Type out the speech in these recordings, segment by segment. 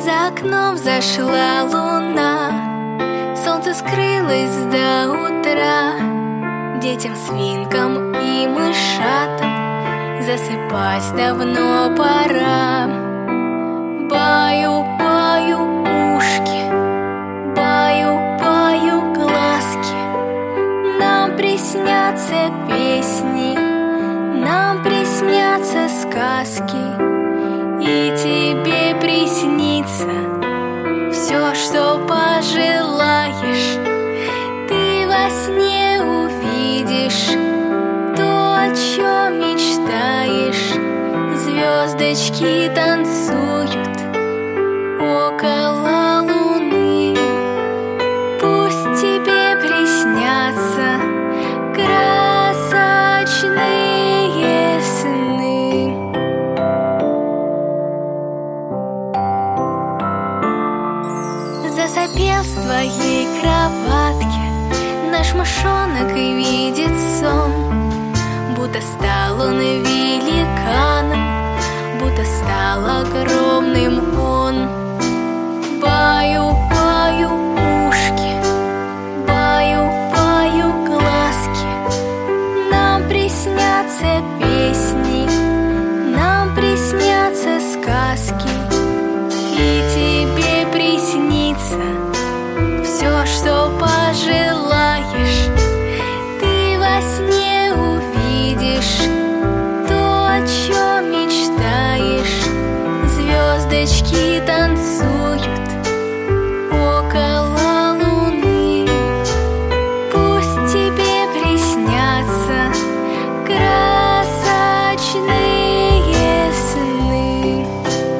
За окном взошла луна, солнце скрылось до утра. Детям, свинкам и мышатам засыпать давно пора. Баю-баю ушки, баю-баю глазки. Нам приснятся песни, нам приснятся сказки. И тебе приснится все, что пожелаешь. Ты во сне увидишь то, о чем мечтаешь. Звездочки танцуют около луны. Пусть тебе приснятся красочные сны. Засопел в своей кроватке наш мышонок и видит сон, будто стал он великаном, будто стал огромным он. Баю-баю ушки, баю-баю глазки. Нам приснятся песни, нам приснятся сказки. И тебе приснится все, что пожелаешь. Ты во сне увидишь то, о чем мечтаешь. Звездочки танцуют около луны. Пусть тебе приснятся красочные сны.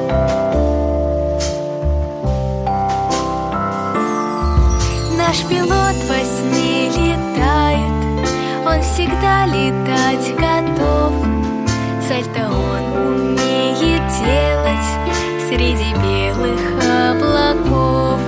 Наш пилот во сне летает, он всегда летать готов. Сальто он умеет делать среди белых облаков.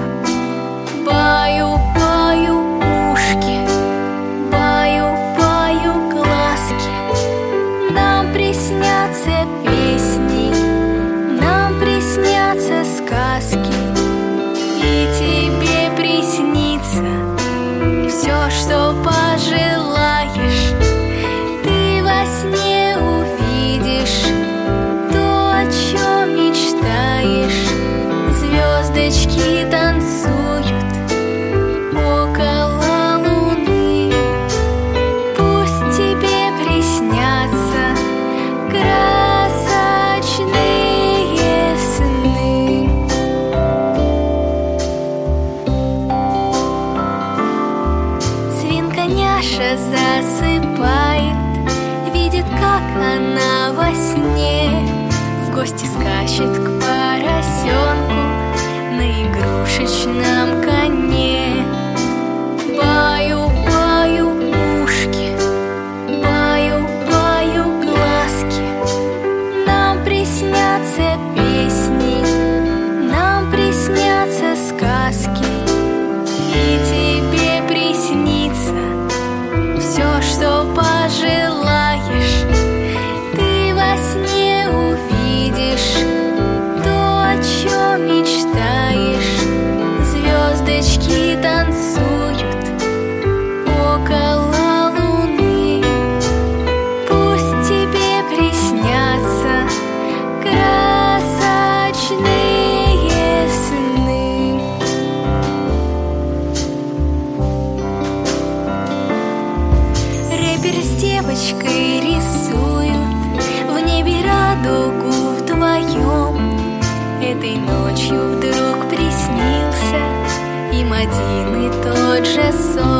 Баю-баю ушки, баю-баю глазки. Нам приснятся песни, нам приснятся сказки. И тебе приснится все, что пожелаешь. Ты во сне увидишь то, о чем мечтаешь. Звездочки танцуют около луны. Пусть тебе приснятся красочные сны. Свинка Няша засыпает, видит, как она во сне в гости скачет к поросенку на игрушечном коне. Баю-баю ушки, баю-баю глазки. Нам приснятся песни, нам приснятся сказки. И тебе приснится все, что пожелаешь. Ты во сне увидишь то, о чем мечтаешь. Звездочки танцуют около луны. Пусть тебе приснятся красочные сны. Рэпер с девочкой рисуют в небе радугу вдвоем. Этой ночью вдруг приснился им один и тот же сон.